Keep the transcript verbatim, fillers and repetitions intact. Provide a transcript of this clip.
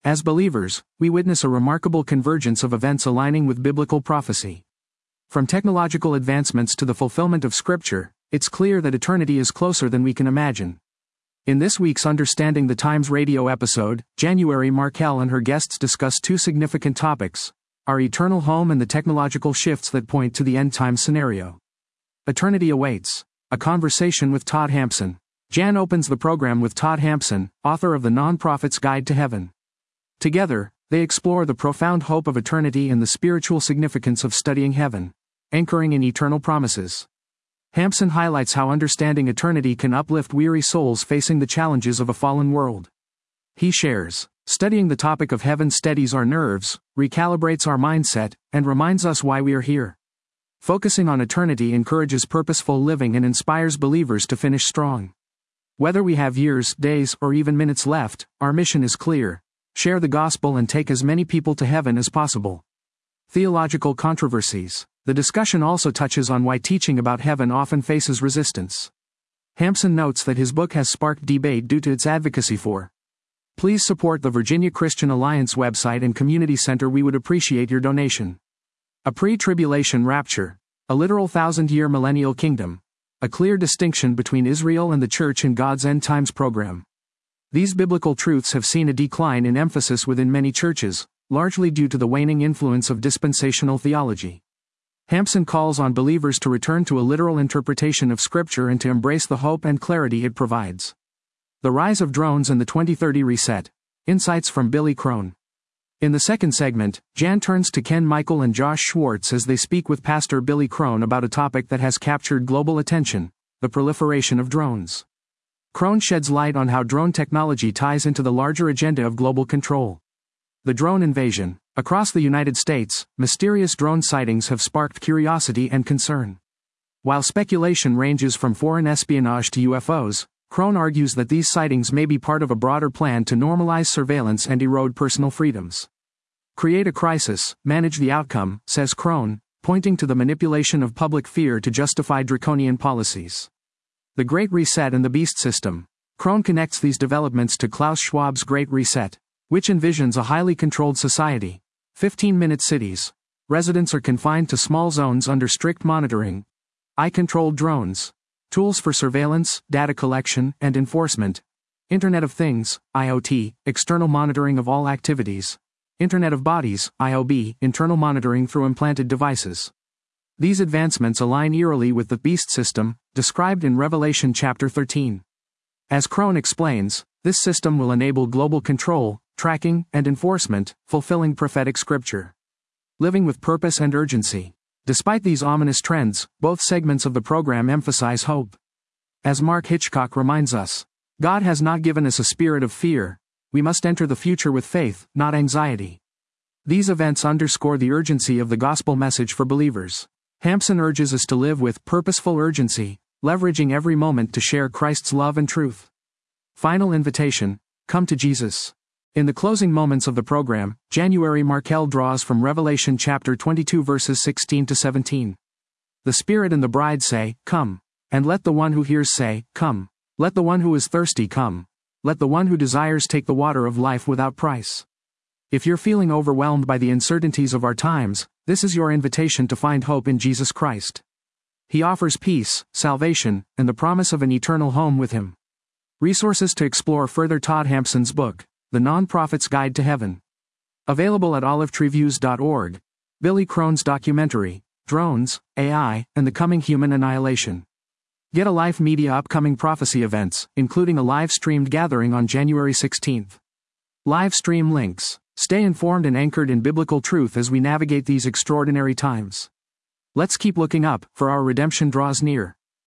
As believers, we witness a remarkable convergence of events aligning with biblical prophecy. From technological advancements to the fulfillment of Scripture, it's clear that eternity is closer than we can imagine. In this week's Understanding the Times radio episode, January Markell and her guests discuss two significant topics: our eternal home and the technological shifts that point to the end-time scenario. Eternity awaits. A conversation with Todd Hampson. Jan opens the program with Todd Hampson, author of The Non-Prophet's Guide to Heaven. Together, they explore the profound hope of eternity and the spiritual significance of studying heaven, anchoring in eternal promises. Hampson highlights how understanding eternity can uplift weary souls facing the challenges of a fallen world. He shares, studying the topic of heaven steadies our nerves, recalibrates our mindset, and reminds us why we are here. Focusing on eternity encourages purposeful living and inspires believers to finish strong. Whether we have years, days, or even minutes left, our mission is clear: share the gospel and take as many people to heaven as possible. Theological controversies. The discussion also touches on why teaching about heaven often faces resistance. Hampson notes that his book has sparked debate due to its advocacy for. Please support the Virginia Christian Alliance website and community center. We would appreciate your donation. A pre-tribulation rapture. A literal thousand-year millennial kingdom. A clear distinction between Israel and the church in God's end times program. These biblical truths have seen a decline in emphasis within many churches, largely due to the waning influence of dispensational theology. Hampson calls on believers to return to a literal interpretation of Scripture and to embrace the hope and clarity it provides. The rise of drones and the twenty thirty reset. Insights from Billy Crone. In the second segment, Jan turns to Ken Michael and Josh Schwartz as they speak with Pastor Billy Crone about a topic that has captured global attention: the proliferation of drones. Crone sheds light on how drone technology ties into the larger agenda of global control. The drone invasion. Across the United States, mysterious drone sightings have sparked curiosity and concern. While speculation ranges from foreign espionage to U F Os, Crone argues that these sightings may be part of a broader plan to normalize surveillance and erode personal freedoms. Create a crisis, manage the outcome, says Crone, pointing to the manipulation of public fear to justify draconian policies. The Great Reset and the Beast System. Crone connects these developments to Klaus Schwab's Great Reset, which envisions a highly controlled society. fifteen-minute cities. Residents are confined to small zones under strict monitoring. Eye-controlled drones. Tools for surveillance, data collection, and enforcement. Internet of Things, I O T, external monitoring of all activities. Internet of Bodies, I O B, internal monitoring through implanted devices. These advancements align eerily with the Beast System, described in Revelation chapter thirteen. As Crone explains, this system will enable global control, tracking, and enforcement, fulfilling prophetic scripture. Living with purpose and urgency. Despite these ominous trends, both segments of the program emphasize hope. As Mark Hitchcock reminds us, God has not given us a spirit of fear. We must enter the future with faith, not anxiety. These events underscore the urgency of the gospel message for believers. Hampson urges us to live with purposeful urgency, leveraging every moment to share Christ's love and truth. Final invitation: come to Jesus. In the closing moments of the program, January Markell draws from Revelation chapter twenty-two verses sixteen to seventeen. The Spirit and the bride say, "Come." And let the one who hears say, "Come." Let the one who is thirsty come. Let the one who desires take the water of life without price. If you're feeling overwhelmed by the uncertainties of our times, this is your invitation to find hope in Jesus Christ. He offers peace, salvation, and the promise of an eternal home with Him. Resources to explore further: Todd Hampson's book, The Non-Prophet's Guide to Heaven. Available at olive tree views dot org. Billy Crone's documentary, Drones, A I, and the Coming Human Annihilation. Get a Life Media upcoming prophecy events, including a live-streamed gathering on January sixteenth. Live stream links. Stay informed and anchored in biblical truth as we navigate these extraordinary times. Let's keep looking up, for our redemption draws near.